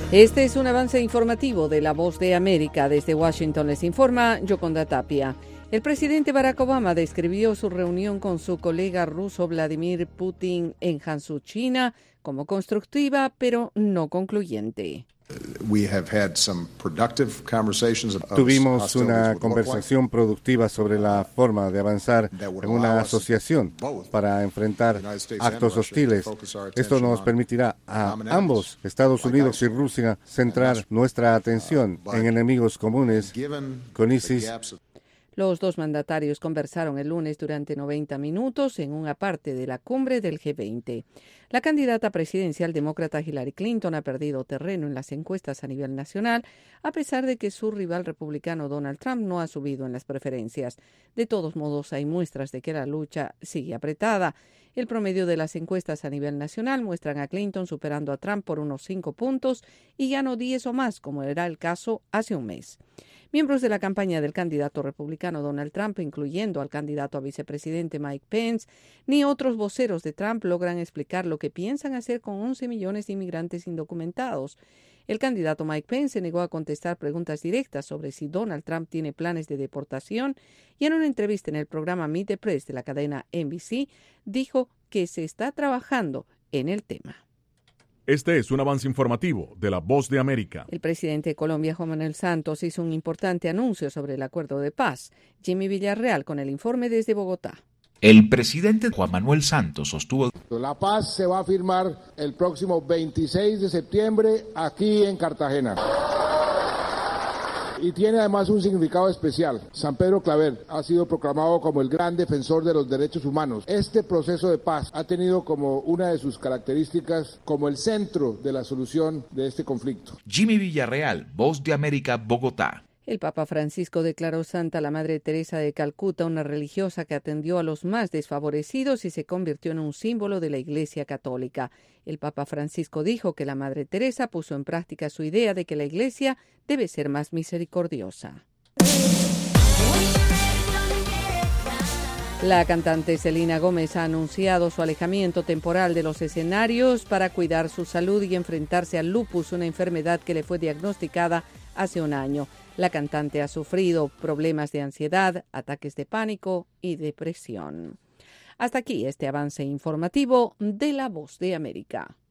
Este es un avance informativo de La Voz de América. Desde Washington les informa Yoconda Tapia. El presidente Barack Obama describió su reunión con su colega ruso Vladimir Putin en Hangzhou, China, como constructiva, pero no concluyente. Tuvimos una conversación productiva sobre la forma de avanzar en una asociación para enfrentar actos hostiles. Esto nos permitirá a ambos, Estados Unidos y Rusia, centrar nuestra atención en enemigos comunes con ISIS. Los dos mandatarios conversaron el lunes durante 90 minutos en una parte de la cumbre del G20. La candidata presidencial demócrata Hillary Clinton ha perdido terreno en las encuestas a nivel nacional, a pesar de que su rival republicano Donald Trump no ha subido en las preferencias. De todos modos, hay muestras de que la lucha sigue apretada. El promedio de las encuestas a nivel nacional muestran a Clinton superando a Trump por unos 5 puntos y ya no 10 o más, como era el caso hace un mes. Miembros de la campaña del candidato republicano Donald Trump, incluyendo al candidato a vicepresidente Mike Pence, ni otros voceros de Trump logran explicar lo que piensan hacer con 11 millones de inmigrantes indocumentados. El candidato Mike Pence se negó a contestar preguntas directas sobre si Donald Trump tiene planes de deportación y en una entrevista en el programa Meet the Press de la cadena NBC dijo que se está trabajando en el tema. Este es un avance informativo de La Voz de América. El presidente de Colombia, Juan Manuel Santos, hizo un importante anuncio sobre el acuerdo de paz. Jimmy Villarreal con el informe desde Bogotá. El presidente Juan Manuel Santos sostuvo: la paz se va a firmar el próximo 26 de septiembre aquí en Cartagena. Y tiene además un significado especial. San Pedro Claver ha sido proclamado como el gran defensor de los derechos humanos. Este proceso de paz ha tenido como una de sus características como el centro de la solución de este conflicto. Jimmy Villarreal, Voz de América, Bogotá. El Papa Francisco declaró santa a la Madre Teresa de Calcuta, una religiosa que atendió a los más desfavorecidos y se convirtió en un símbolo de la Iglesia Católica. El Papa Francisco dijo que la Madre Teresa puso en práctica su idea de que la Iglesia debe ser más misericordiosa. La cantante Selena Gómez ha anunciado su alejamiento temporal de los escenarios para cuidar su salud y enfrentarse al lupus, una enfermedad que le fue diagnosticada hace un año. La cantante ha sufrido problemas de ansiedad, ataques de pánico y depresión. Hasta aquí este avance informativo de La Voz de América.